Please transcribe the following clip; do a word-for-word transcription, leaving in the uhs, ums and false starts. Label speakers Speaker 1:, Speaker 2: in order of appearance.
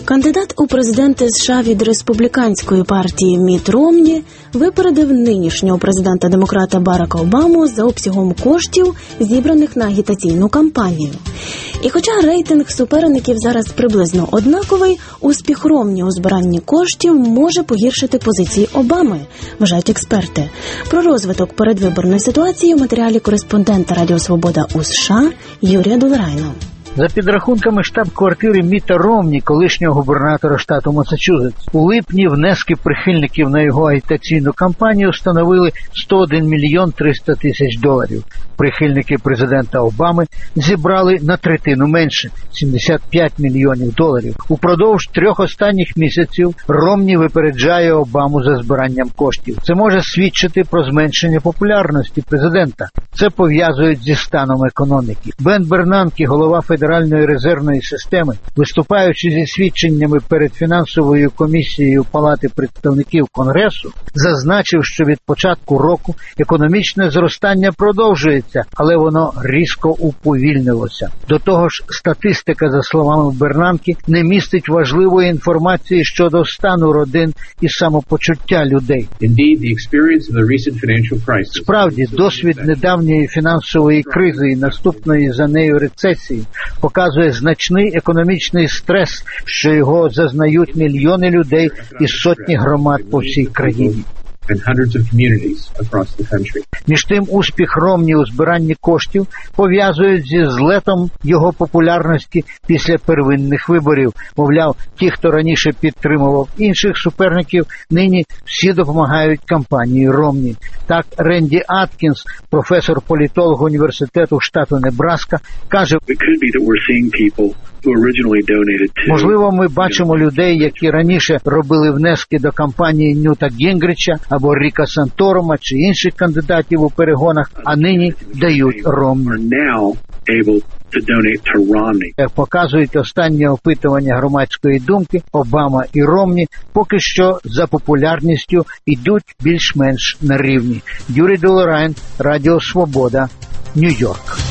Speaker 1: Кандидат у президенти США від республіканської партії Мітт Ромні випередив нинішнього президента-демократа Барака Обаму за обсягом коштів, зібраних на агітаційну кампанію. І хоча рейтинг суперників зараз приблизно однаковий, успіх Ромні у збиранні коштів може погіршити позиції Обами, вважають експерти. Про розвиток передвиборної ситуації в матеріалі кореспондента Радіо Свобода у США Юрія Долерайна.
Speaker 2: За підрахунками штаб-квартири Мітта Ромні, колишнього губернатора штату Масачусетс, у липні внески прихильників на його агітаційну кампанію становили сто один мільйон триста тисяч доларів. Прихильники президента Обами зібрали на третину менше – сімдесят п'ять мільйонів доларів. Упродовж трьох останніх місяців Ромні випереджає Обаму за збиранням коштів. Це може свідчити про зменшення популярності президента. Це пов'язують зі станом економіки. Бен Бернанке, голова Федеральної резервної системи, виступаючи зі свідченнями перед фінансовою комісією Палати представників Конгресу, зазначив, що від початку року економічне зростання продовжується, але воно різко уповільнилося. До того ж, статистика, за словами Бернанке, не містить важливої інформації щодо стану родин і самопочуття людей. Справді, досвід недавньої фінансової кризи і наступної за нею рецесії показує значний економічний стрес, що його зазнають мільйони людей і сотні громад по всій країні. Між тим, успіх Ромні у збиранні коштів пов'язують зі злетом його популярності після первинних виборів. Мовляв, ті, хто раніше підтримував інших суперників, нині всі допомагають кампанії Ромні. Так, Ренді Аткінс, професор-політолог університету штату Небраска, каже: можливо, ми бачимо людей, які раніше робили внески до кампанії Ньюта Гінгріча або Ріка Санторома чи інших кандидатів у перегонах, а нині дають Ромні. Як показують останні опитування громадської думки, Обама і Ромні поки що за популярністю йдуть більш-менш на рівні. Юрій Долерайн, Радіо Свобода, Нью-Йорк.